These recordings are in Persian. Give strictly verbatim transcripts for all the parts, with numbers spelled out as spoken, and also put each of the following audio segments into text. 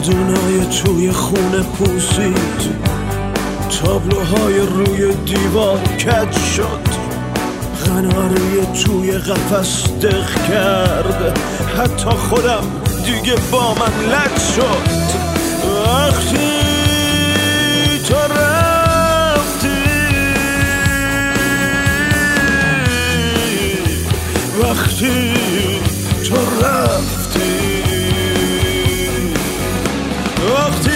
دندونای توی خونه پوسید، تابلوهای روی دیوار کج شد، قناری توی قفس دق کرد، حتی خودم دیگه با من لج شد. وقتی تو رفتی، وقتی تو رفتی، وقتی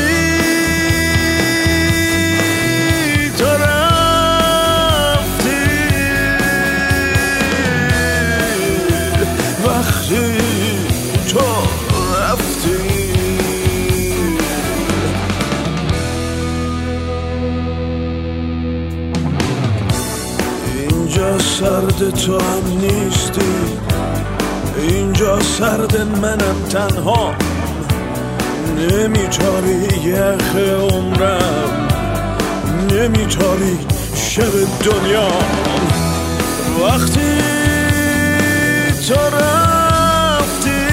تو رفتی، وقتی تو رفتی. اینجا سرد تو هم نیستی، اینجا سرد منم تنها، نمیتاری یخ عمرم، نمیتاری شب دنیا. وقتی تو رفتی،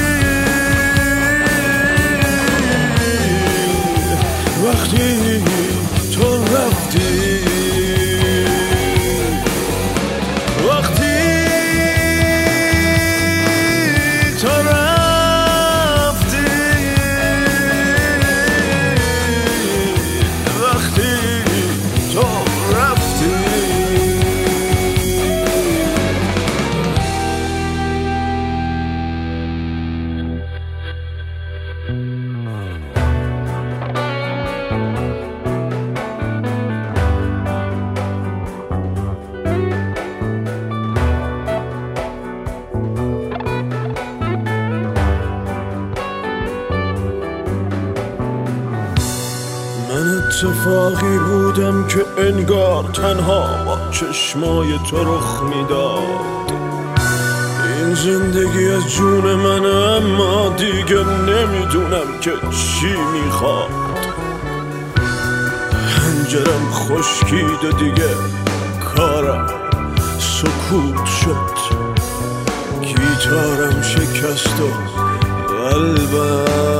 وقتی تو رفتی، وقتی تو رفتی، وقتی تو رفتی. من اتفاقی بودم که انگار تنها با چشمای تو رخ میداد. این زندگی از جون منه، اما دیگه نمیدونم که چی میخواد. پنجرم خشکید و دیگه کارم سکوت شد، گیتارم شکست و قلبم